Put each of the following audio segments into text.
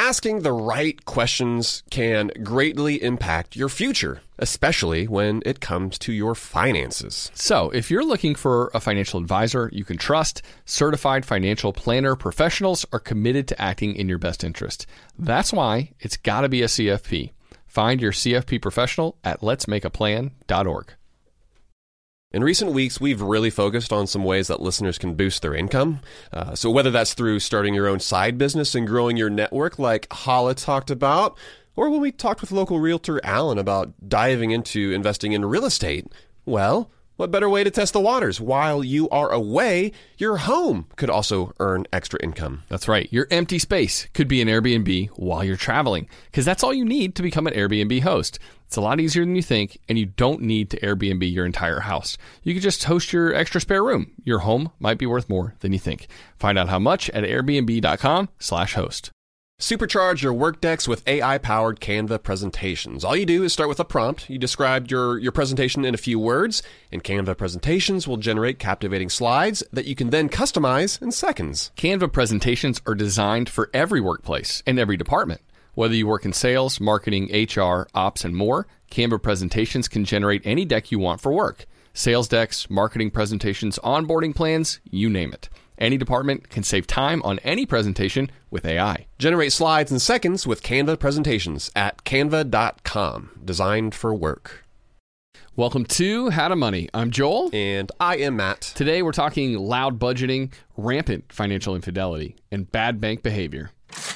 asking the right questions can greatly impact your future, especially when it comes to your finances. So, if you're looking for a financial advisor you can trust, certified financial planner professionals are committed to acting in your best interest. That's why it's got to be a CFP. Find your CFP professional at letsmakeaplan.org. In recent weeks, we've really focused on some ways that listeners can boost their income. So whether that's through starting your own side business and growing your network like Hala talked about, or when we talked with local realtor Alan about diving into investing in real estate, well, what better way to test the waters? While you are away, your home could also earn extra income. That's right. Your empty space could be an Airbnb while you're traveling, because that's all you need to become an Airbnb host. It's a lot easier than you think, and you don't need to Airbnb your entire house. You could just host your extra spare room. Your home might be worth more than you think. Find out how much at airbnb.com/host. Supercharge your work decks with AI-powered Canva presentations. All you do is start with a prompt. You describe your presentation in a few words, and Canva presentations will generate captivating slides that you can then customize in seconds. Canva presentations are designed for every workplace and every department. Whether you work in sales, marketing, HR, ops, and more, Canva presentations can generate any deck you want for work. Sales decks, marketing presentations, onboarding plans, you name it. Any department can save time on any presentation with AI. Generate slides in seconds with Canva presentations at canva.com. Designed for work. Welcome to How to Money. I'm Joel. And I am Matt. Today we're talking loud budgeting, rampant financial infidelity, and bad bank behavior.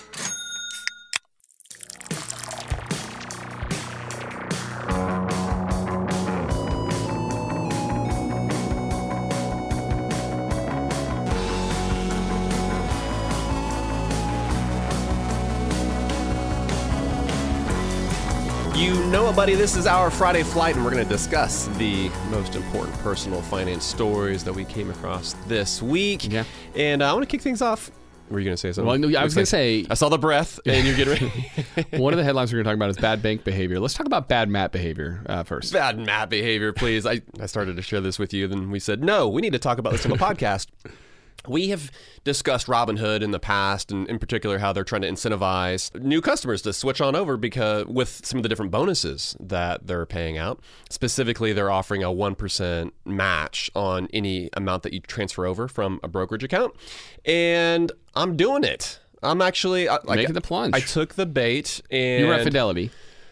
You know it, buddy. This is our Friday Flight, and we're going to discuss the most important personal finance stories that we came across this week. Yeah. And I want to kick things off. Were you going to say something? Well, no, I was going to say... I saw the breath, and you're getting ready. One of the headlines we're going to talk about is bad bank behavior. Let's talk about bad Matt behavior first. Bad Matt behavior, please. I started to share this with you, then we said, no, we need to talk about this on the podcast. We have discussed Robinhood in the past, and in particular how they're trying to incentivize new customers to switch on over because with some of the different bonuses that they're paying out. Specifically, they're offering a 1% match on any amount that you transfer over from a brokerage account. And I'm doing it. I'm actually... making the plunge. I took the bait. And you were at Fidelity.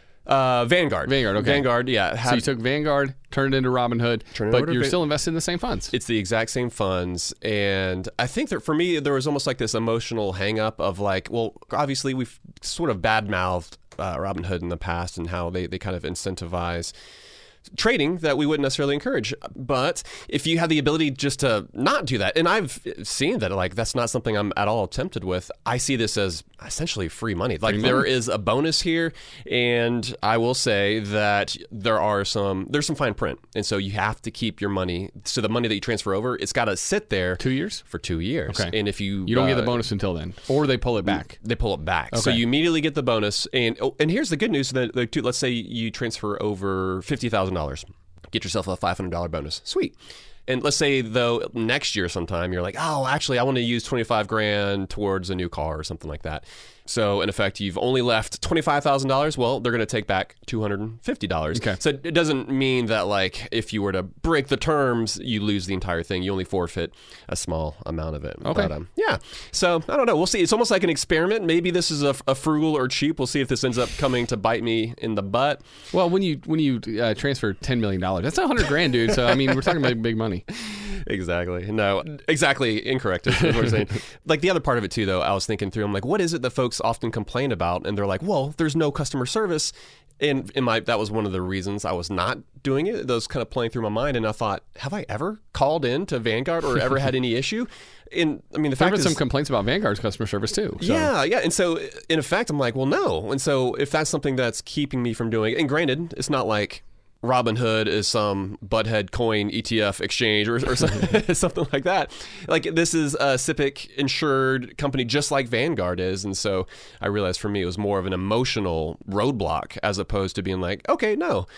Vanguard. Okay. Vanguard, yeah. So you took Vanguard, turned it into Robinhood, but you're still invested in the same funds. It's the exact same funds. And I think that for me, there was almost like this emotional hang up of like, well, obviously we've sort of badmouthed Robinhood in the past and how they kind of incentivize trading that we wouldn't necessarily encourage. But if you have the ability just to not do that, and I've seen that like that's not something I'm at all tempted with. I see this as essentially free money. Like there is a bonus here, and I will say that there's some fine print, and so you have to keep your money. So the money that you transfer over, it's got to sit there 2 years for 2 years. Okay, and if you don't get the bonus until then, or they pull it back. They pull it back. Okay. So you immediately get the bonus, and here's the good news that let's say you transfer over $50,000. Get yourself a $500 bonus. Sweet. And let's say, though, next year sometime, you're like, oh, actually, I want to use $25,000 towards a new car or something like that. So, in effect, you've only left $25,000. Well, they're going to take back $250. Okay. So, it doesn't mean that, like, if you were to break the terms, you lose the entire thing. You only forfeit a small amount of it. Okay. But, yeah. So, I don't know. We'll see. It's almost like an experiment. Maybe this is a frugal or cheap. We'll see if this ends up coming to bite me in the butt. Well, when you transfer $10 million, that's $100,000, dude. So, I mean, we're talking about big money. Exactly. No, exactly incorrect is what I'm saying. Like the other part of it too, though, I was thinking through, I'm like, what is it that folks often complain about? And they're like, well, there's no customer service. And that was one of the reasons I was not doing it. Those kind of playing through my mind. And I thought, have I ever called in to Vanguard or ever had any issue? And I mean, the fact there have is, been some complaints about Vanguard's customer service too. So. Yeah. And so in effect, I'm like, well, no. And so if that's something that's keeping me from doing it, and granted, it's not like Robinhood is some butthead coin ETF exchange or something like that. Like this is a SIPC insured company just like Vanguard is. And so I realized for me it was more of an emotional roadblock as opposed to being like, okay, no,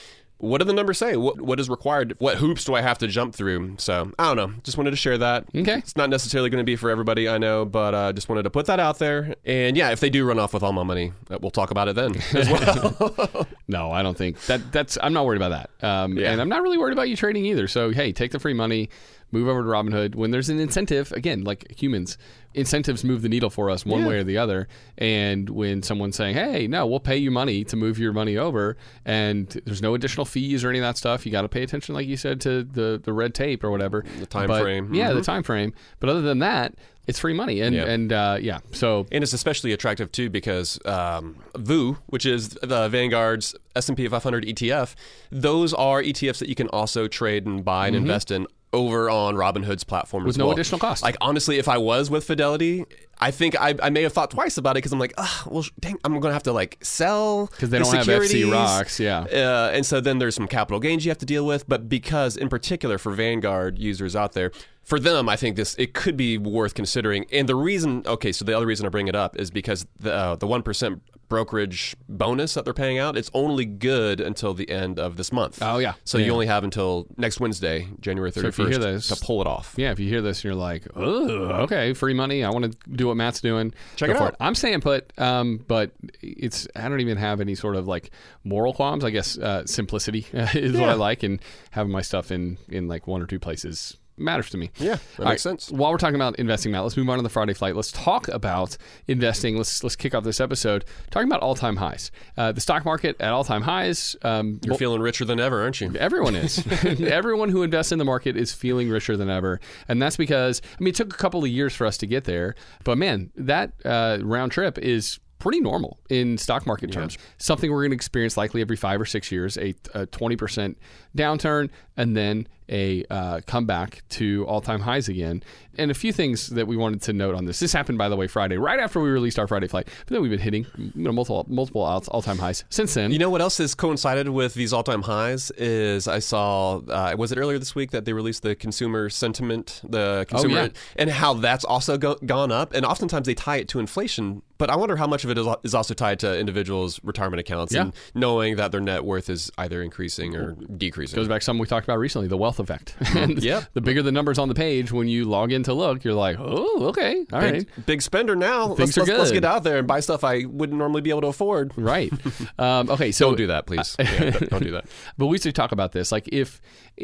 what do the numbers say? What is required? What hoops do I have to jump through? So I don't know. Just wanted to share that. Okay. It's not necessarily going to be for everybody, I know, but just wanted to put that out there. And yeah, if they do run off with all my money, we'll talk about it then as well. No, I don't think that's. I'm not worried about that. And I'm not really worried about you trading either. So hey, take the free money, move over to Robinhood. When there's an incentive, again, like humans, incentives move the needle for us one way or the other. And when someone's saying, hey, no, we'll pay you money to move your money over, and there's no additional fees or any of that stuff, you got to pay attention, like you said, to the red tape or whatever. The time frame. Yeah, the time frame. But other than that, it's free money. And so. And it's especially attractive, too, because VOO, which is the Vanguard's S&P 500 ETF, those are ETFs that you can also trade and buy and invest in over on Robinhood's platform with as well. No additional cost. Like, honestly, if I was with Fidelity, I think I may have thought twice about it because I'm like, well, dang, I'm going to have to like sell because they don't have FC rocks, and so then there's some capital gains you have to deal with. But because, in particular, for Vanguard users out there, for them, I think it could be worth considering. And the reason, so the other reason I bring it up is because the 1% brokerage bonus that they're paying out, it's only good until the end of this month. Oh, yeah. So you only have until next Wednesday, January 31st, to pull it off. Yeah, if you hear this and you're like, oh, okay, free money, I want to do what Matt's doing. Check it out. I'm staying put, but I don't even have any sort of like moral qualms. I guess simplicity is what I like, and having my stuff in like one or two places matters to me. Yeah, that makes sense. While we're talking about investing, Matt, let's move on to the Friday flight. Let's talk about investing. Let's kick off this episode talking about all-time highs. The stock market at all-time highs. You're feeling richer than ever, aren't you? Everyone is. Everyone who invests in the market is feeling richer than ever. And that's because, it took a couple of years for us to get there. But man, that round trip is pretty normal in stock market terms. Something we're going to experience likely every 5 or 6 years, a 20% downturn, and then a comeback to all-time highs again. And a few things that we wanted to note on this. This happened, by the way, Friday, right after we released our Friday flight. But then we've been hitting multiple all-time highs since then. You know what else has coincided with these all-time highs is I saw, was it earlier this week that they released the consumer sentiment, and how that's also gone up. And oftentimes they tie it to inflation. But I wonder how much of it is also tied to individuals' retirement accounts and knowing that their net worth is either increasing or decreasing. Goes back to something we talked about recently, the wealth effect. And the bigger the numbers on the page, when you log in to look, you're like, oh, okay, all right. Big spender now. Let's get out there and buy stuff I wouldn't normally be able to afford. Right. Okay, so don't do that, please. Don't do that. But we used to talk about this. Like if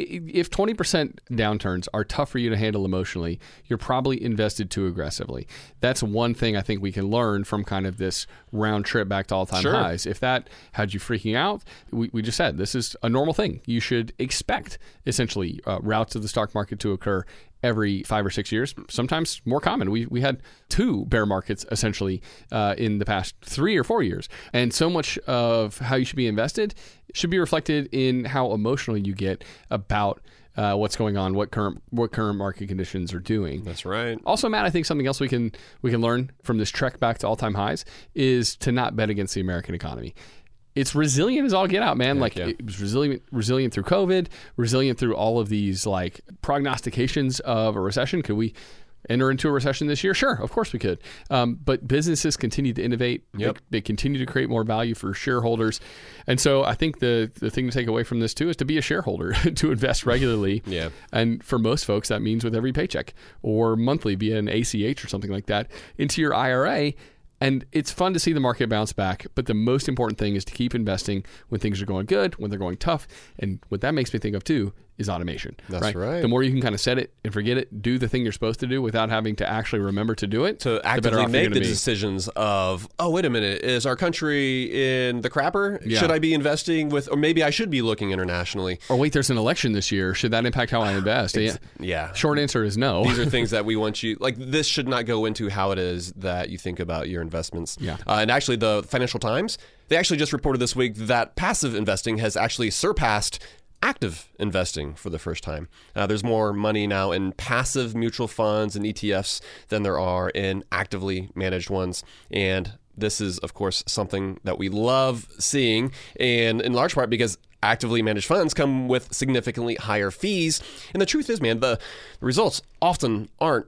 20% downturns are tough for you to handle emotionally, you're probably invested too aggressively. That's one thing I think we can learn from kind of this round trip back to all-time highs. If that had you freaking out, we just said this is a normal thing. You should expect essentially routes of the stock market to occur every 5 or 6 years, sometimes more common. We had 2 bear markets essentially in the past 3 or 4 years. And so much of how you should be invested should be reflected in how emotional you get about what's going on, what current market conditions are doing. That's right. Also, Matt, I think something else we can learn from this trek back to all-time highs is to not bet against the American economy. It's resilient as all get out, man. It was resilient through COVID, resilient through all of these like prognostications of a recession. Could we enter into a recession this year? Sure, of course we could. But businesses continue to innovate. They continue to create more value for shareholders. And so I think the thing to take away from this too is to be a shareholder, to invest regularly. And for most folks, that means with every paycheck or monthly via an ACH or something like that into your IRA. And it's fun to see the market bounce back, but the most important thing is to keep investing when things are going good, when they're going tough. And what that makes me think of too is automation. That's right. The more you can kind of set it and forget it, do the thing you're supposed to do without having to actually remember to do it. To actively make the decisions of, oh, wait a minute, is our country in the crapper? Should I be investing with, or maybe I should be looking internationally? Or wait, there's an election this year. Should that impact how I invest? Short answer is no. These are things that we want you, like this should not go into how it is that you think about your investments. And actually the Financial Times, they actually just reported this week that passive investing has actually surpassed active investing for the first time. There's more money now in passive mutual funds and ETFs than there are in actively managed ones. And this is, of course, something that we love seeing, and in large part because actively managed funds come with significantly higher fees. And the truth is, man, the results often aren't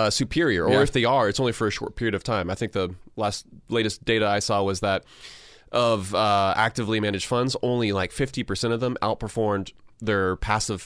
superior, or if they are, it's only for a short period of time. I think the latest data I saw was that of actively managed funds, only like 50% of them outperformed their passive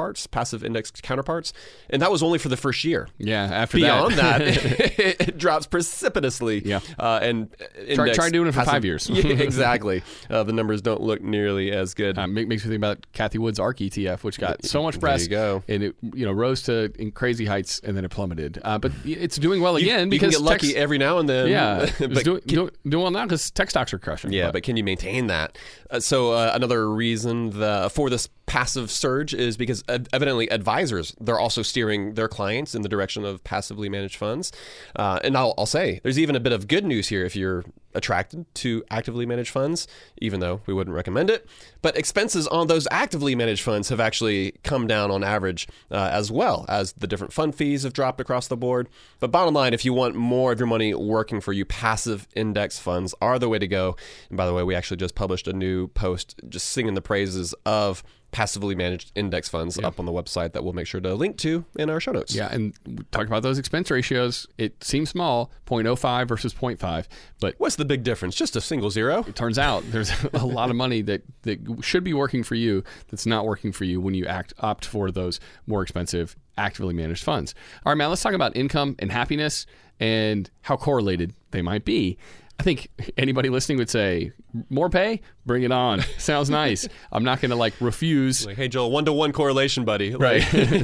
index counterparts, and that was only for the first year. Yeah, after beyond that, it drops precipitously. Yeah, and try doing it for 5 years. Yeah, exactly. The numbers don't look nearly as good. Makes me think about Cathie Wood's ARK ETF, which got so much press. There you go. And it rose to crazy heights, and then it plummeted. But it's doing well again because you can get lucky every now and then. Yeah, it's doing well now because tech stocks are crushing. Yeah, but can you maintain that? So another reason for this passive surge is because evidently advisors, they're also steering their clients in the direction of passively managed funds. And I'll say there's even a bit of good news here if you're attracted to actively managed funds, even though we wouldn't recommend it. But expenses on those actively managed funds have actually come down on average, as well as the different fund fees have dropped across the board. But bottom line, if you want more of your money working for you, passive index funds are the way to go. And by the way, we actually just published a new post just singing the praises of passively managed index funds up on the website that we'll make sure to link to in our show notes. Yeah, and talk about those expense ratios. It seems small, 0.05 versus 0.5, but what's the big difference? Just a single zero? It turns out there's a lot of money that should be working for you that's not working for you when you opt for those more expensive actively managed funds. All right, man, let's talk about income and happiness and how correlated they might be. I think anybody listening would say, more pay? Bring it on. Sounds nice. I'm not going to refuse. Like, hey, Joel, 1-to-1 correlation, buddy. Right.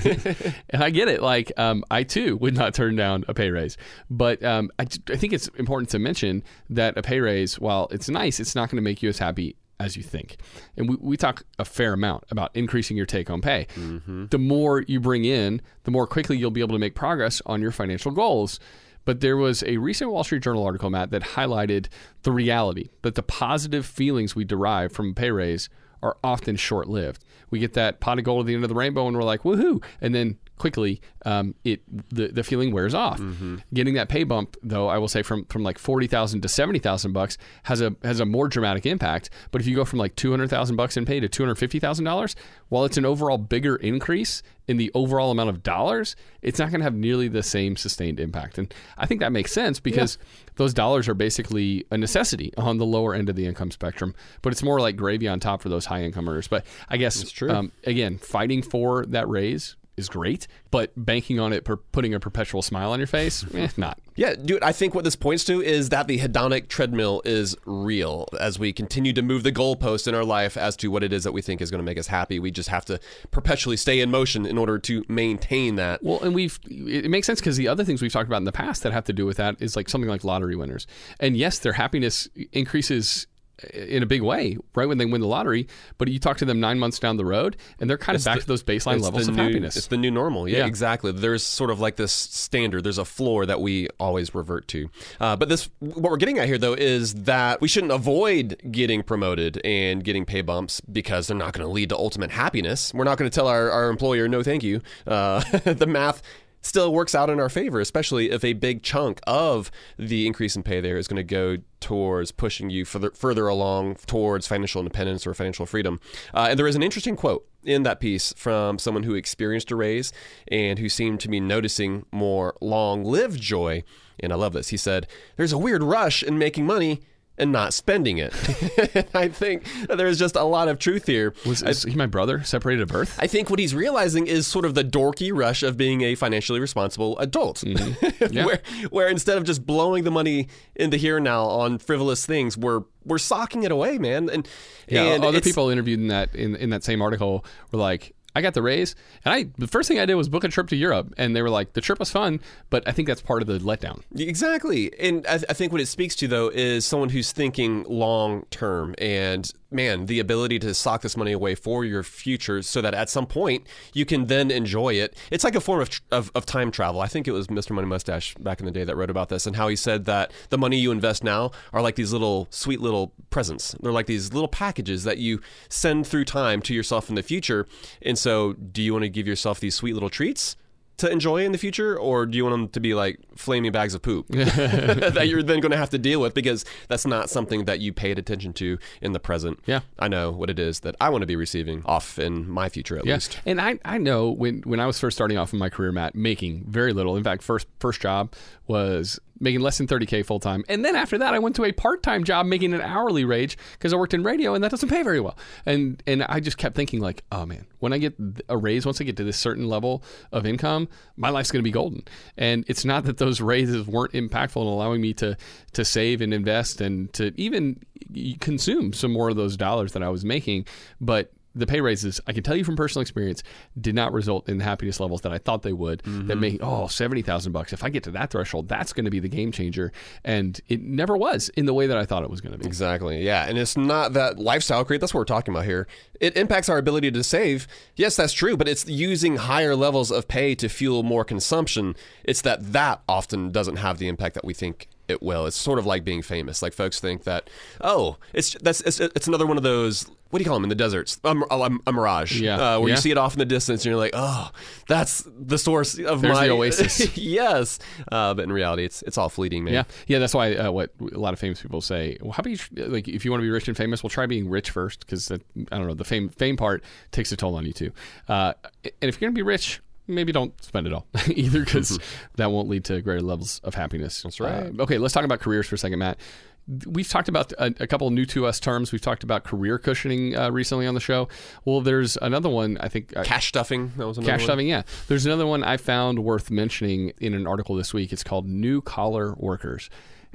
And I get it. I too would not turn down a pay raise. But I think it's important to mention that a pay raise, while it's nice, it's not going to make you as happy as you think. And we talk a fair amount about increasing your take-home pay. Mm-hmm. The more you bring in, the more quickly you'll be able to make progress on your financial goals. But there was a recent Wall Street Journal article, Matt, that highlighted the reality that the positive feelings we derive from a pay raise are often short-lived. We get that pot of gold at the end of the rainbow and we're like, woohoo! And then quickly, the feeling wears off. Mm-hmm. Getting that pay bump, though, I will say from like $40,000 to $70,000 has a more dramatic impact. But if you go from like $200,000 in pay to $250,000, while it's an overall bigger increase in the overall amount of dollars, it's not going to have nearly the same sustained impact. And I think that makes sense because those dollars are basically a necessity on the lower end of the income spectrum, but it's more like gravy on top for those high income earners. But I guess, again, fighting for that raise is great, but banking on it, putting a perpetual smile on your face, not. Yeah, dude, I think what this points to is that the hedonic treadmill is real. As we continue to move the goalpost in our life as to what it is that we think is going to make us happy, we just have to perpetually stay in motion in order to maintain that. Well, and it makes sense because the other things we've talked about in the past that have to do with that is like something like lottery winners. And yes, their happiness increases in a big way right when they win the lottery, but you talk to them 9 months down the road and they're kind of back to those baseline levels of happiness. It's the new normal. Yeah, exactly. There's sort of like this standard, there's a floor that we always revert to. But what we're getting at here though is that we shouldn't avoid getting promoted and getting pay bumps because they're not going to lead to ultimate happiness. We're not going to tell our employer no thank you. The math still works out in our favor, especially if a big chunk of the increase in pay there is going to go towards pushing you further along towards financial independence or financial freedom. And there is an interesting quote in that piece from someone who experienced a raise and who seemed to be noticing more long-lived joy. And I love this. He said, "There's a weird rush in making money and not spending it." I think there's just a lot of truth here. Is he my brother, separated at birth? I think what he's realizing is sort of the dorky rush of being a financially responsible adult. Mm-hmm. Yeah. where instead of just blowing the money in the here and now on frivolous things, we're socking it away, man. And other people interviewed in that same article were like, I got the raise, and the first thing I did was book a trip to Europe, and they were like, the trip was fun, but I think that's part of the letdown. Exactly. And I think what it speaks to, though, is someone who's thinking long term, and man, the ability to sock this money away for your future so that at some point you can then enjoy it. It's like a form of time travel. I think it was Mr. Money Mustache back in the day that wrote about this and how he said that the money you invest now are like these little sweet little presents. They're like these little packages that you send through time to yourself in the future. And so do you want to give yourself these sweet little treats to enjoy in the future, or do you want them to be like flaming bags of poop that you're then going to have to deal with because that's not something that you paid attention to in the present? Yeah. I know what it is that I want to be receiving off in my future at least. And I know when I was first starting off in my career, Matt, making very little. In fact, first job was making less than $30K full time. And then after that, I went to a part-time job making an hourly wage because I worked in radio, and that doesn't pay very well. And I just kept thinking like, oh man, when I get a raise, once I get to this certain level of income, my life's going to be golden. And it's not that those raises weren't impactful in allowing me to save and invest and to even consume some more of those dollars that I was making, but the pay raises, I can tell you from personal experience, did not result in the happiness levels that I thought they would. That make $70,000. If I get to that threshold, that's going to be the game changer. And it never was in the way that I thought it was going to be. Exactly. Yeah. And it's not that lifestyle create. That's what we're talking about here. It impacts our ability to save. Yes, that's true. But it's using higher levels of pay to fuel more consumption. It's that often doesn't have the impact that we think it will. It's sort of like being famous. Like folks think that, it's another one of those, what do you call them in the deserts? A mirage. Yeah. Where you see it off in the distance and you're like, oh, that's the source of There's the oasis. Yes. But in reality, it's all fleeting, man. Yeah. That's why what a lot of famous people say, well, how about if you want to be rich and famous, well, try being rich first, because I don't know, the fame part takes a toll on you too. And if you're going to be rich, maybe don't spend it all either, because that won't lead to greater levels of happiness. That's right. Okay, let's talk about careers for a second, Matt. We've talked about a couple of new to us terms. We've talked about career cushioning recently on the show. Well, there's another one, I think. Cash stuffing. That was another Cash one. stuffing, yeah. There's another one I found worth mentioning in an article this week. It's called New Collar Workers.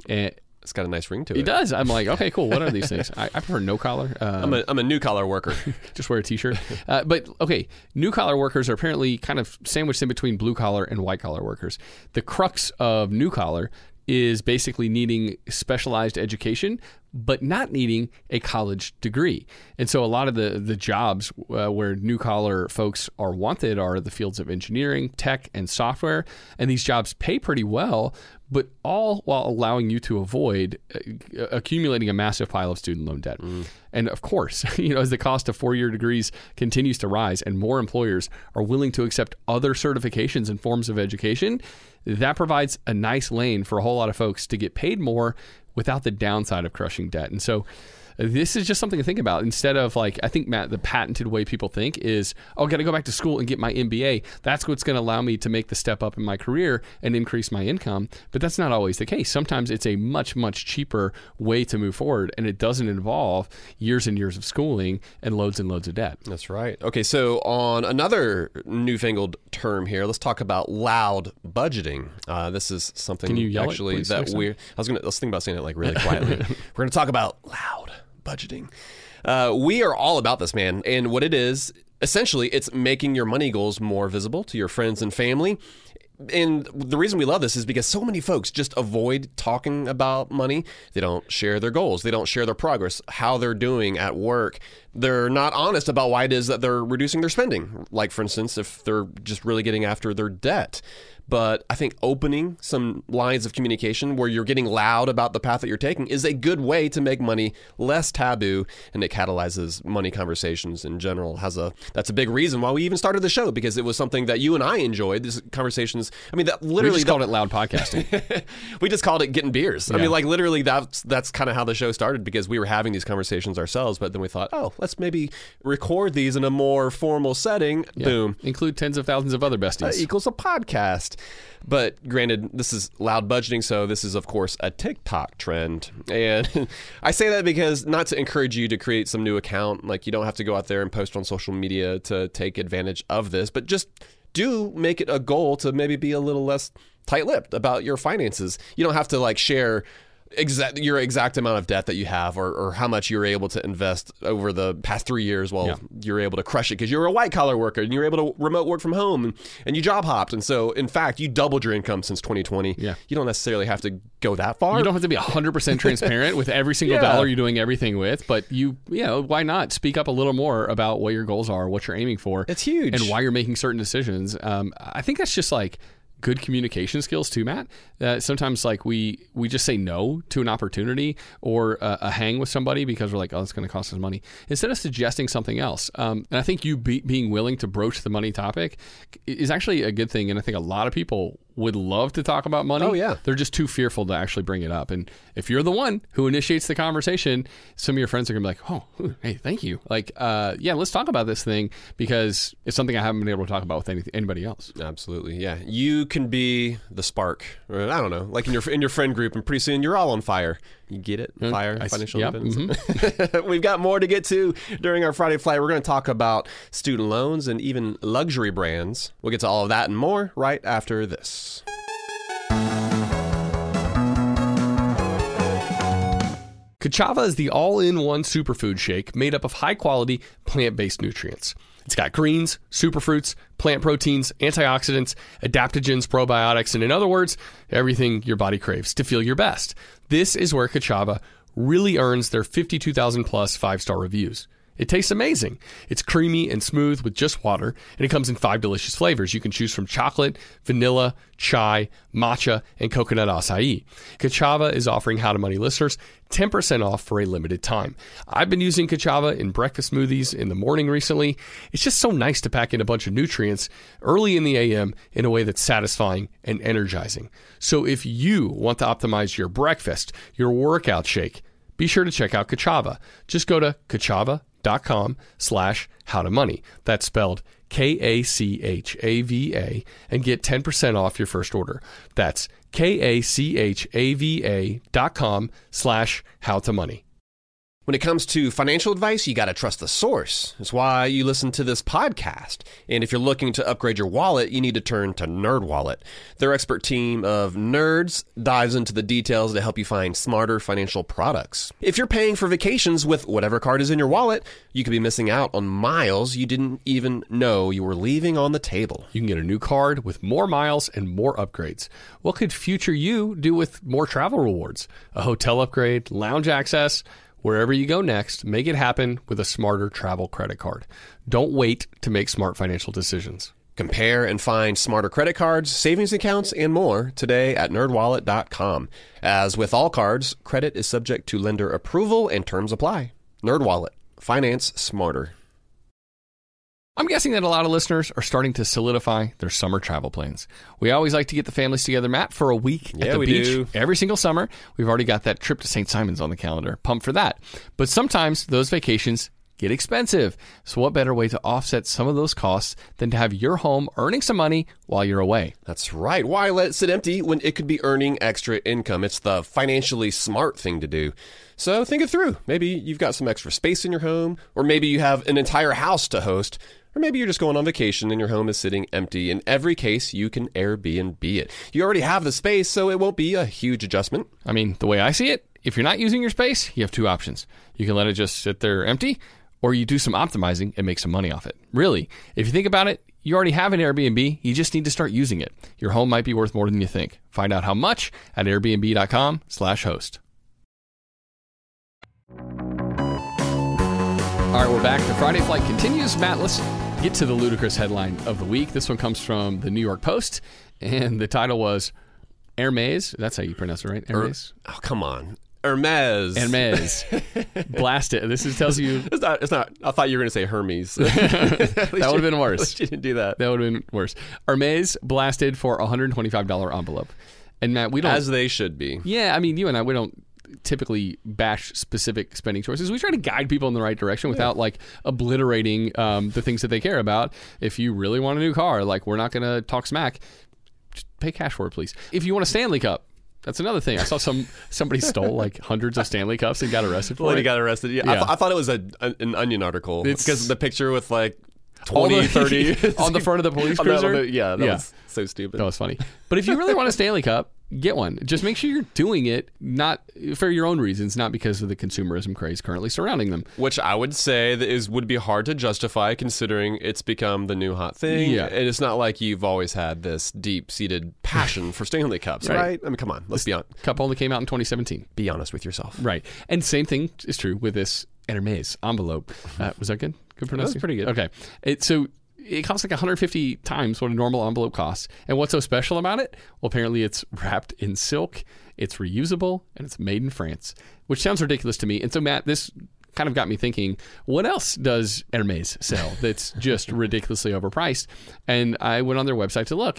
It's got a nice ring to it. It does. I'm like, okay, cool. What are these things? I prefer no collar. I'm a new collar worker. Just wear a t-shirt. But okay, new collar workers are apparently kind of sandwiched in between blue collar and white collar workers. The crux of new collar is basically needing specialized education, but not needing a college degree. And so a lot of the jobs where new collar folks are wanted are the fields of engineering, tech, and software. And these jobs pay pretty well, but all while allowing you to avoid accumulating a massive pile of student loan debt. And of course, as the cost of 4-year degrees continues to rise and more employers are willing to accept other certifications and forms of education, that provides a nice lane for a whole lot of folks to get paid more without the downside of crushing debt. And so this is just something to think about. Instead of like, I think, Matt, the patented way people think is, I got to go back to school and get my MBA. That's what's going to allow me to make the step up in my career and increase my income. But that's not always the case. Sometimes it's a much, much cheaper way to move forward, and it doesn't involve years and years of schooling and loads of debt. That's right. Okay, so on another newfangled term here, let's talk about loud budgeting. This is something Can you yell actually it, please, that we. I was thinking about saying it like really quietly. We're going to talk about loud budgeting. We are all about this, man. And what it is, essentially, it's making your money goals more visible to your friends and family. And the reason we love this is because so many folks just avoid talking about money. They don't share their goals. They don't share their progress, how they're doing at work. They're not honest about why it is that they're reducing their spending. Like, for instance, if they're just really getting after their debt. But I think opening some lines of communication where you're getting loud about the path that you're taking is a good way to make money less taboo, and it catalyzes money conversations in general. That's a big reason why we even started the show, because it was something that you and I enjoyed. These conversations. I mean, that literally we just called it loud podcasting. We just called it getting beers. Yeah. I mean, like literally that's kind of how the show started, because we were having these conversations ourselves. But then we thought, let's maybe record these in a more formal setting. Yeah. Boom. Include tens of thousands of other besties. Equals a podcast. But granted, this is loud budgeting, so this is, of course, a TikTok trend. And I say that because not to encourage you to create some new account. Like, you don't have to go out there and post on social media to take advantage of this, but just do make it a goal to maybe be a little less tight-lipped about your finances. You don't have to like share your exact amount of debt that you have, or how much you're able to invest over the past 3 years while you're able to crush it because you're a white collar worker and you're able to remote work from home and you job hopped. And so, in fact, you doubled your income since 2020. Yeah. You don't necessarily have to go that far. You don't have to be 100% transparent with every single dollar you're doing everything with, but why not speak up a little more about what your goals are, what you're aiming for. It's huge. And why you're making certain decisions. I think that's just like good communication skills too, Matt. Sometimes like we just say no to an opportunity or a hang with somebody because we're like, it's going to cost us money, instead of suggesting something else. And I think you being willing to broach the money topic is actually a good thing. And I think a lot of people would love to talk about money. Oh, yeah. They're just too fearful to actually bring it up. And if you're the one who initiates the conversation, some of your friends are going to be like, oh, hey, thank you. Like, yeah, let's talk about this thing because it's something I haven't been able to talk about with anybody else. Absolutely, yeah. You can be the spark. Or, I don't know, like in your friend group, and pretty soon you're all on fire. You get it? Fire, financial independence. Mm-hmm. We've got more to get to during our Friday Flight. We're going to talk about student loans and even luxury brands. We'll get to all of that and more right after this. Ka'Chava is the all-in-one superfood shake made up of high-quality plant-based nutrients. It's got greens, superfruits, plant proteins, antioxidants, adaptogens, probiotics, and in other words, everything your body craves to feel your best. This is where Ka'Chava really earns their 52,000 plus 5-star reviews. It tastes amazing. It's creamy and smooth with just water, and it comes in 5 delicious flavors. You can choose from chocolate, vanilla, chai, matcha, and coconut acai. Ka'Chava is offering How to Money listeners 10% off for a limited time. I've been using Ka'Chava in breakfast smoothies in the morning recently. It's just so nice to pack in a bunch of nutrients early in the AM in a way that's satisfying and energizing. So if you want to optimize your breakfast, your workout shake, be sure to check out Ka'Chava. Just go to kachava.com/howtomoney. That's spelled Kachava and get 10% off your first order. That's kachava.com/howtomoney. When it comes to financial advice, you got to trust the source. That's why you listen to this podcast. And if you're looking to upgrade your wallet, you need to turn to NerdWallet. Their expert team of nerds dives into the details to help you find smarter financial products. If you're paying for vacations with whatever card is in your wallet, you could be missing out on miles you didn't even know you were leaving on the table. You can get a new card with more miles and more upgrades. What could future you do with more travel rewards? A hotel upgrade, lounge access. Wherever you go next, make it happen with a smarter travel credit card. Don't wait to make smart financial decisions. Compare and find smarter credit cards, savings accounts, and more today at nerdwallet.com. As with all cards, credit is subject to lender approval and terms apply. NerdWallet. Finance smarter. I'm guessing that a lot of listeners are starting to solidify their summer travel plans. We always like to get the families together, Matt, for a week at the beach do. Every single summer. We've already got that trip to St. Simon's on the calendar. Pumped for that. But sometimes those vacations get expensive. So what better way to offset some of those costs than to have your home earning some money while you're away? That's right. Why let it sit empty when it could be earning extra income? It's the financially smart thing to do. So think it through. Maybe you've got some extra space in your home, or maybe you have an entire house to host. Or maybe you're just going on vacation and your home is sitting empty. In every case, you can Airbnb it. You already have the space, so it won't be a huge adjustment. I mean, the way I see it, if you're not using your space, you have two options. You can let it just sit there empty, or you do some optimizing and make some money off it. Really, if you think about it, you already have an Airbnb. You just need to start using it. Your home might be worth more than you think. Find out how much at airbnb.com/host. All right, we're back. The Friday Flight continues. Matt, let's get to the ludicrous headline of the week. This one comes from the New York Post, and the title was Hermes. That's how you pronounce it, right? Hermes? Oh, come on. Hermes. Hermes. Blast it. This tells you... It's not. I thought you were going to say Hermes. That would have been worse. At least you didn't do that. That would have been worse. Hermes blasted for a $125 envelope. And Matt, we don't... As they should be. Yeah, I mean, you and I, we don't typically bash specific spending choices. We try to guide people in the right direction without like obliterating the things that they care about. If you really want a new car, like we're not going to talk smack. Just pay cash for it, please. If you want a Stanley Cup, that's another thing. I saw somebody stole like hundreds of Stanley Cups and got arrested for it. He got arrested. Yeah. I thought it was an Onion article. It's because the picture with like 20, 30 on the front of the police cruiser. That was so stupid. That was funny. But if you really want a Stanley Cup, get one. Just make sure you're doing it not for your own reasons, not because of the consumerism craze currently surrounding them. Which I would say that would be hard to justify considering it's become the new hot thing. Yeah. And it's not like you've always had this deep-seated passion for Stanley Cups, right? I mean, come on. Let's be honest. Cup only came out in 2017. Be honest with yourself. Right. And same thing is true with this Hermes envelope. Was that good? Good pronunciation? That was pretty good. Okay. It costs like 150 times what a normal envelope costs. And what's so special about it? Well, apparently it's wrapped in silk, it's reusable, and it's made in France, which sounds ridiculous to me. And so, Matt, this kind of got me thinking, what else does Hermes sell that's just ridiculously overpriced? And I went on their website to look.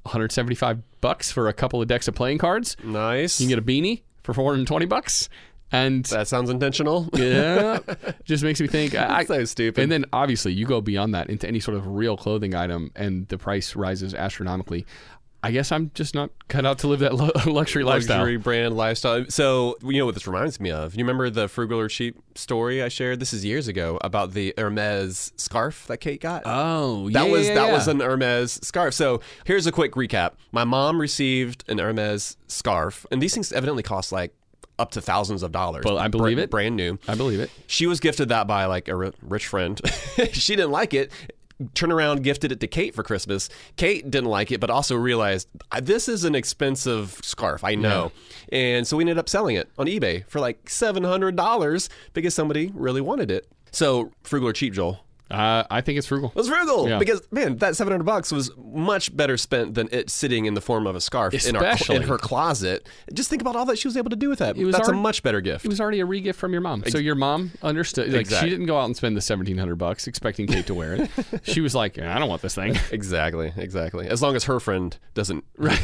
$175 for a couple of decks of playing cards. Nice. You can get a beanie for $420. And that sounds intentional. Yeah. Just makes me think. That's so stupid. And then obviously you go beyond that into any sort of real clothing item and the price rises astronomically. I guess I'm just not cut out to live that luxury lifestyle. Luxury brand lifestyle. So, you know what this reminds me of? You remember the Frugal or Cheap story I shared? This is years ago about the Hermes scarf that Kate got. Oh, that was an Hermes scarf. So here's a quick recap. My mom received an Hermes scarf, and these things evidently cost like up to thousands of dollars. Well, I believe it. Brand new. I believe it. She was gifted that by like a rich friend. She didn't like it. Turned around, gifted it to Kate for Christmas. Kate didn't like it, but also realized this is an expensive scarf. I know. Yeah. And so we ended up selling it on eBay for like $700 because somebody really wanted it. So Frugal or Cheap, Joel? I think it's frugal. It was frugal because, man, that $700 was much better spent than it sitting in the form of a scarf in her closet. Just think about all that she was able to do with that. That's a much better gift. It was already a re-gift from your mom. So your mom understood. Like, exactly. She didn't go out and spend the $1,700 expecting Kate to wear it. She was like, I don't want this thing. Exactly. As long as her friend doesn't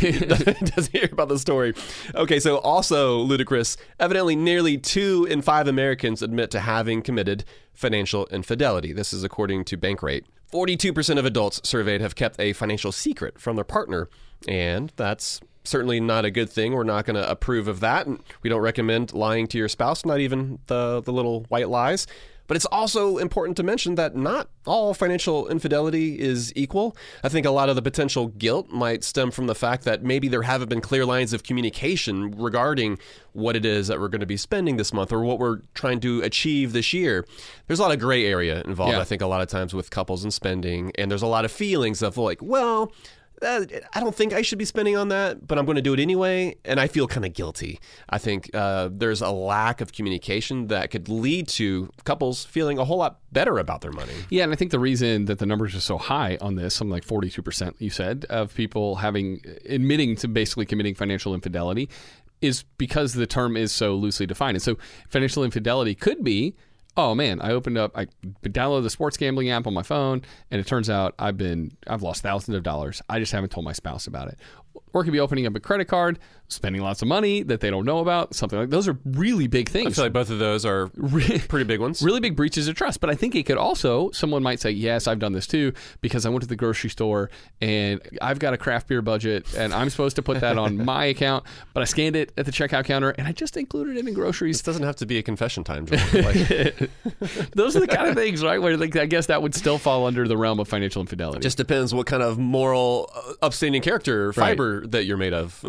hear about the story. Okay, so also ludicrous. Evidently, nearly 2 in 5 Americans admit to having committed financial infidelity. This is according to Bankrate. 42% of adults surveyed have kept a financial secret from their partner, and that's certainly not a good thing. We're not going to approve of that, and we don't recommend lying to your spouse, not even the little white lies. But it's also important to mention that not all financial infidelity is equal. I think a lot of the potential guilt might stem from the fact that maybe there haven't been clear lines of communication regarding what it is that we're going to be spending this month or what we're trying to achieve this year. There's a lot of gray area involved, I think, a lot of times with couples and spending. And there's a lot of feelings of like, well, I don't think I should be spending on that, but I'm going to do it anyway, and I feel kind of guilty. I think there's a lack of communication that could lead to couples feeling a whole lot better about their money. Yeah, and I think the reason that the numbers are so high on this, something like 42%, you said, of people admitting to basically committing financial infidelity, is because the term is so loosely defined. And so financial infidelity could be, oh man, I downloaded the sports gambling app on my phone, and it turns out I've lost thousands of dollars. I just haven't told my spouse about it. Or it could be opening up a credit card, spending lots of money that they don't know about, something like those are really big things. I feel like both of those are pretty big ones. Really big breaches of trust. But I think it could also, someone might say, yes, I've done this too, because I went to the grocery store and I've got a craft beer budget and I'm supposed to put that on my account, but I scanned it at the checkout counter and I just included it in groceries. This doesn't have to be a confession time, Joel. Those are the kind of things, right, where I guess that would still fall under the realm of financial infidelity. Just depends what kind of moral, upstanding character fiber that you're made of.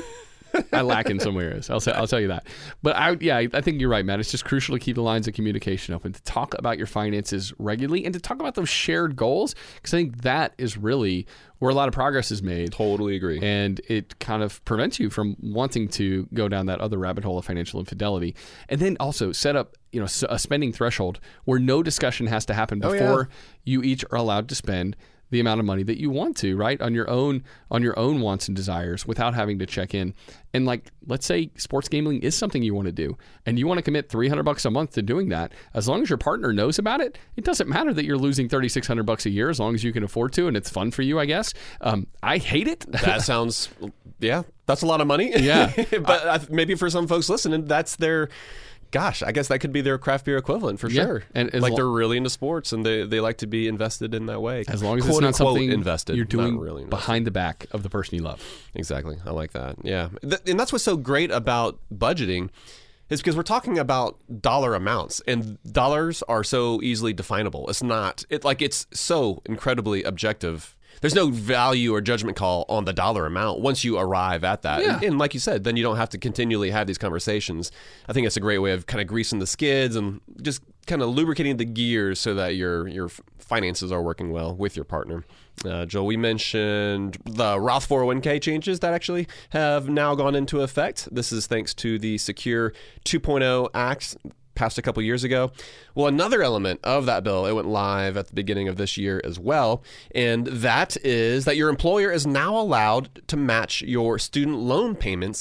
I lack in some areas. I'll tell you that. But I think you're right, Matt. It's just crucial to keep the lines of communication open, to talk about your finances regularly, and to talk about those shared goals, because I think that is really where a lot of progress is made. Totally agree. And it kind of prevents you from wanting to go down that other rabbit hole of financial infidelity. And then also set up, a spending threshold where no discussion has to happen before you each are allowed to spend the amount of money that you want to, right? On your own wants and desires without having to check in. And like, let's say sports gambling is something you want to do and you want to commit $300 a month to doing that. As long as your partner knows about it, it doesn't matter that you're losing $3,600 a year as long as you can afford to and it's fun for you, I guess. I hate it. That sounds, that's a lot of money. Yeah. But maybe for some folks listening, that's their... Gosh, I guess that could be their craft beer equivalent for sure. And they're really into sports and they like to be invested in that way. As long as it's not something invested, you're doing behind the back of the person you love. Exactly. I like that. Yeah. And that's what's so great about budgeting is because we're talking about dollar amounts, and dollars are so easily definable. It's so incredibly objective. There's no value or judgment call on the dollar amount once you arrive at that. Yeah. And like you said, then you don't have to continually have these conversations. I think it's a great way of kind of greasing the skids and just kind of lubricating the gears so that your finances are working well with your partner. Joel, we mentioned the Roth 401k changes that actually have now gone into effect. This is thanks to the Secure 2.0 Act passed a couple years ago. Well, another element of that bill, it went live at the beginning of this year as well, and that is that your employer is now allowed to match your student loan payments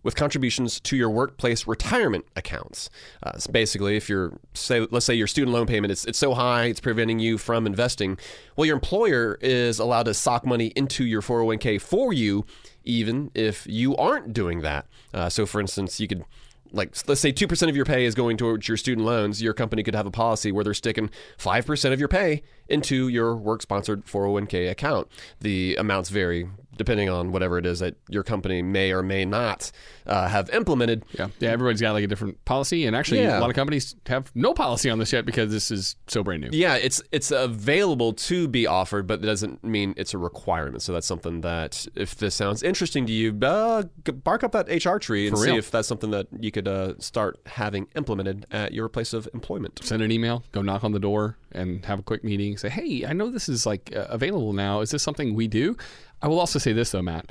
with contributions to your workplace retirement accounts. So basically, if let's say your student loan payment it's so high it's preventing you from investing, well, your employer is allowed to sock money into your 401k for you, even if you aren't doing that. So, for instance, you could, let's say 2% of your pay is going towards your student loans. Your company could have a policy where they're sticking 5% of your pay into your work-sponsored 401k account. The amounts vary depending on whatever it is that your company may or may not have implemented. Yeah, everybody's got a different policy, and actually a lot of companies have no policy on this yet because this is so brand new. Yeah, it's available to be offered, but it doesn't mean it's a requirement. So that's something that, if this sounds interesting to you, bark up that HR tree and see if that's something that you could start having implemented at your place of employment. Send an email, go knock on the door, and have a quick meeting. Say, hey, I know this is available now. Is this something we do? I will also say this, though, Matt.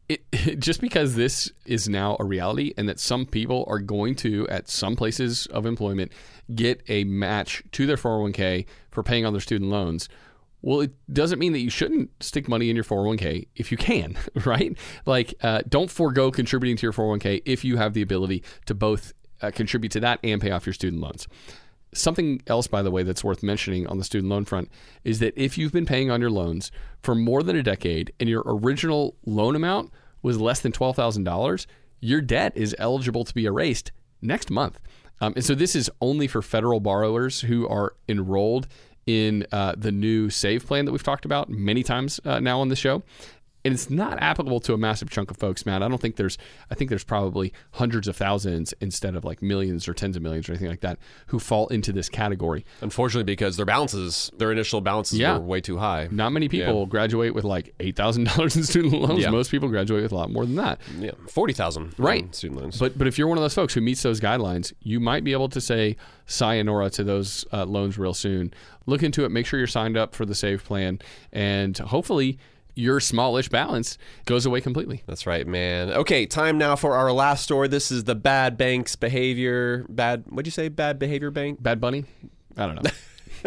Just because this is now a reality and that some people are going to, at some places of employment, get a match to their 401k for paying on their student loans, well, it doesn't mean that you shouldn't stick money in your 401k if you can, right? Don't forego contributing to your 401k if you have the ability to both contribute to that and pay off your student loans. Something else, by the way, that's worth mentioning on the student loan front is that if you've been paying on your loans for more than a decade and your original loan amount was less than $12,000, your debt is eligible to be erased next month. And so this is only for federal borrowers who are enrolled in the new SAVE plan that we've talked about many times now on the show. And it's not applicable to a massive chunk of folks, Matt. I think there's probably hundreds of thousands instead of millions or tens of millions or anything like that who fall into this category. Unfortunately, because their initial balances were way too high. Not many people graduate with $8,000 in student loans. Most people graduate with a lot more than that. Yeah, $40,000 right. student loans. But if you're one of those folks who meets those guidelines, you might be able to say sayonara to those loans real soon. Look into it. Make sure you're signed up for the SAVE plan, and hopefully your smallish balance goes away completely. That's right, man. Okay, time now for our last story. This is the bad bank's behavior. What'd you say? Bad behavior bank? Bad Bunny? I don't know.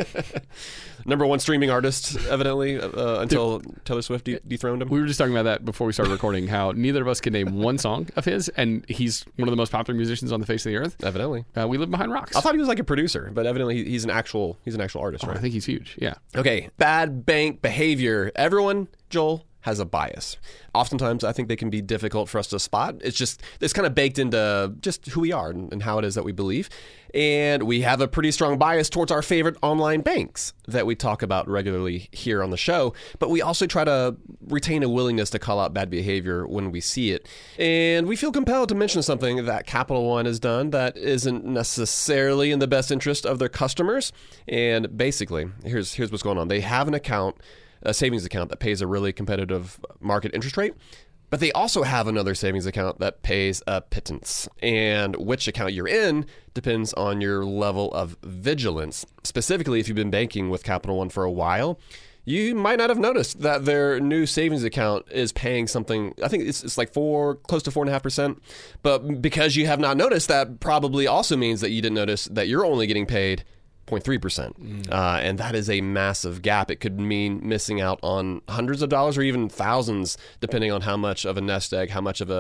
Number one streaming artist, evidently, until Taylor Swift dethroned him. We were just talking about that before we started recording, how neither of us can name one song of his, and he's one of the most popular musicians on the face of the earth. Evidently. We live behind rocks. I thought he was a producer, but evidently he's an actual artist, right? I think he's huge, yeah. Okay, bad bank behavior. Everyone, Joel, has a bias. Oftentimes, I think they can be difficult for us to spot. It's kind of baked into just who we are and how it is that we believe. And we have a pretty strong bias towards our favorite online banks that we talk about regularly here on the show. But we also try to retain a willingness to call out bad behavior when we see it. And we feel compelled to mention something that Capital One has done that isn't necessarily in the best interest of their customers. And basically, here's what's going on. They have a savings account that pays a really competitive market interest rate, but they also have another savings account that pays a pittance. And which account you're in depends on your level of vigilance. Specifically, if you've been banking with Capital One for a while, you might not have noticed that their new savings account is paying something. I think it's close to 4.5%. But because you have not noticed, that probably also means that you didn't notice that you're only getting paid 0.3%. And that is a massive gap. It could mean missing out on hundreds of dollars or even thousands, depending on how much of a nest egg, how much of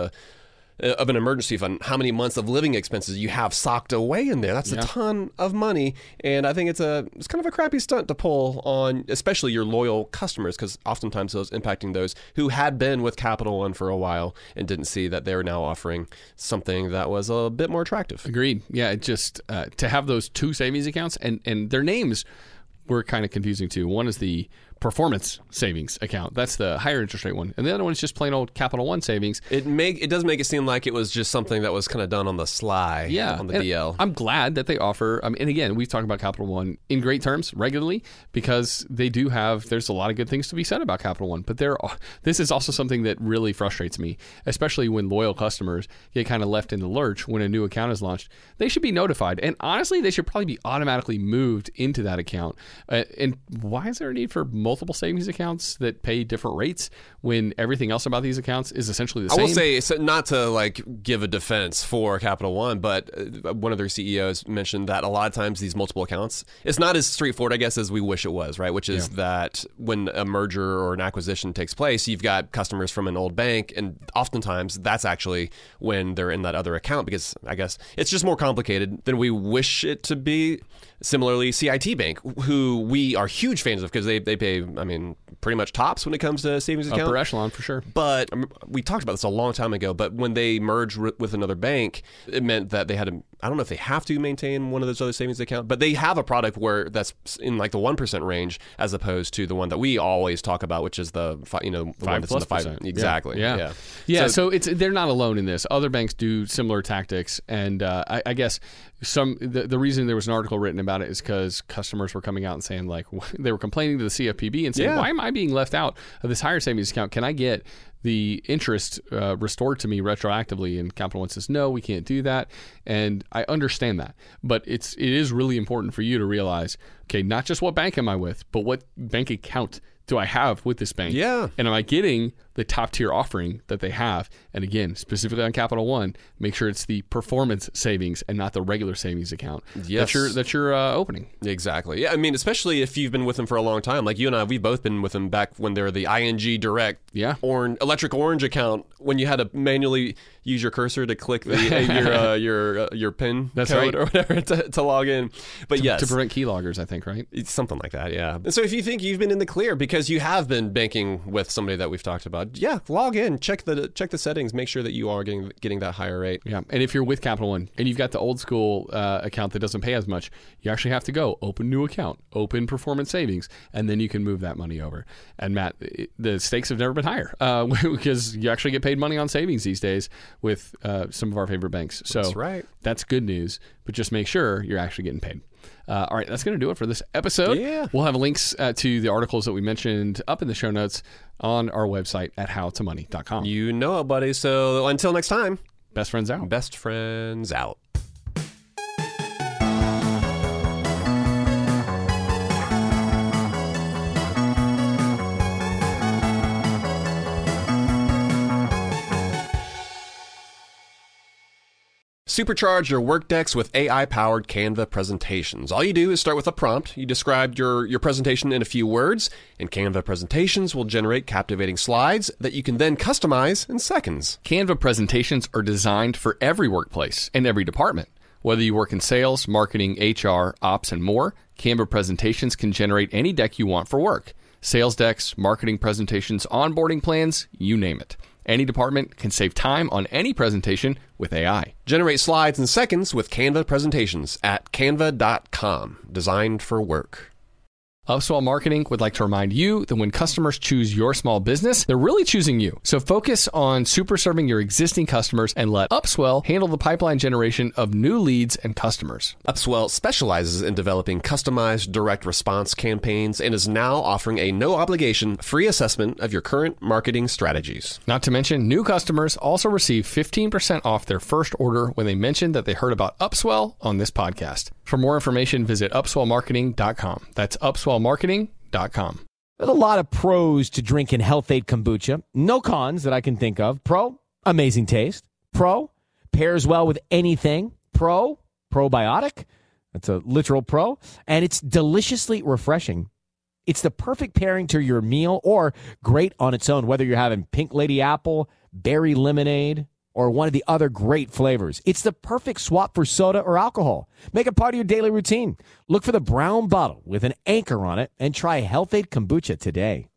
an emergency fund, how many months of living expenses you have socked away in there. That's a ton of money. And I think it's kind of a crappy stunt to pull on, especially your loyal customers, because oftentimes those impacting those who had been with Capital One for a while and didn't see that they were now offering something that was a bit more attractive. Agreed. Yeah, it just to have those two savings accounts and their names were kind of confusing too. One is the performance savings account. That's the higher interest rate one. And the other one is just plain old Capital One savings. It does make it seem like it was just something that was kind of done on the sly on the DL. I'm glad that they offer, and again, we've talked about Capital One in great terms regularly because they do there's a lot of good things to be said about Capital One, but this is also something that really frustrates me, especially when loyal customers get kind of left in the lurch when a new account is launched. They should be notified, and honestly, they should probably be automatically moved into that account. And why is there a need for multiple multiple savings accounts that pay different rates when everything else about these accounts is essentially the same? I will say, so not to like give a defense for Capital One, but one of their CEOs mentioned that a lot of times these multiple accounts, it's not as straightforward, I guess, as we wish it was, right? Which is that when a merger or an acquisition takes place, you've got customers from an old bank, and oftentimes that's actually when they're in that other account, because I guess it's just more complicated than we wish it to be. Similarly, CIT Bank, who we are huge fans of because they pay, I mean, pretty much tops when it comes to savings account. Upper echelon for sure. But we talked about this a long time ago, but when they merged with another bank, it meant that they had to, I don't know if they have to maintain one of those other savings accounts, but they have a product where that's in like the 1% range as opposed to the one that we always talk about, which is the, the one that's in the 5%. Exactly. Yeah. So they're not alone in this. Other banks do similar tactics. And I guess the reason there was an article written about it is because customers were coming out and saying, like, they were complaining to the CFPB and saying, why am I being left out of this higher savings account? Can I get the interest restored to me retroactively? And Capital One says, no, we can't do that. And I understand that. But it is really important for you to realize, okay, not just what bank am I with, but what bank account do I have with this bank? Yeah. And am I getting the top tier offering that they have? And again, specifically on Capital One, make sure it's the performance savings and not the regular savings account that you're opening. Exactly. Yeah. I mean, especially if you've been with them for a long time, like you and I, we've both been with them back when they were the ING Direct Electric Orange account, when you had to manually use your cursor to click your PIN code or whatever to log in. But to prevent keyloggers, I think, right? It's something like that. Yeah. And so if you think you've been in the clear because you have been banking with somebody that we've talked about, log in, check the settings, make sure that you are getting that higher rate. Yeah. And if you're with Capital One and you've got the old school account that doesn't pay as much, you actually have to go open new account, open performance savings, and then you can move that money over. And Matt, the stakes have never been higher because you actually get paid money on savings these days with some of our favorite banks. So that's right. That's good news, but just make sure you're actually getting paid. All right, that's going to do it for this episode. Yeah. We'll have links to the articles that we mentioned up in the show notes on our website at howtomoney.com. You know it, buddy. So until next time, best friends out. Best friends out. Supercharge your Workdex with AI-powered Canva presentations. All you do is start with a prompt. You describe your presentation in a few words, and Canva presentations will generate captivating slides that you can then customize in seconds. Canva presentations are designed for every workplace and every department. Whether you work in sales, marketing, HR, ops, and more, Canva presentations can generate any deck you want for work. Sales decks, marketing presentations, onboarding plans, you name it. Any department can save time on any presentation with AI. Generate slides in seconds with Canva presentations at canva.com. Designed for work. Upswell Marketing would like to remind you that when customers choose your small business, they're really choosing you. So focus on super serving your existing customers and let Upswell handle the pipeline generation of new leads and customers. Upswell specializes in developing customized direct response campaigns and is now offering a no-obligation free assessment of your current marketing strategies. Not to mention, new customers also receive 15% off their first order when they mention that they heard about Upswell on this podcast. For more information, visit upswellmarketing.com. That's upswellmarketing.com. There's a lot of pros to drinking Health-Ade kombucha. No cons that I can think of. Pro, amazing taste. Pro, pairs well with anything. Pro, probiotic. That's a literal pro. And it's deliciously refreshing. It's the perfect pairing to your meal or great on its own, whether you're having pink lady apple, berry lemonade, or one of the other great flavors. It's the perfect swap for soda or alcohol. Make it part of your daily routine. Look for the brown bottle with an anchor on it and try Health-Ade kombucha today.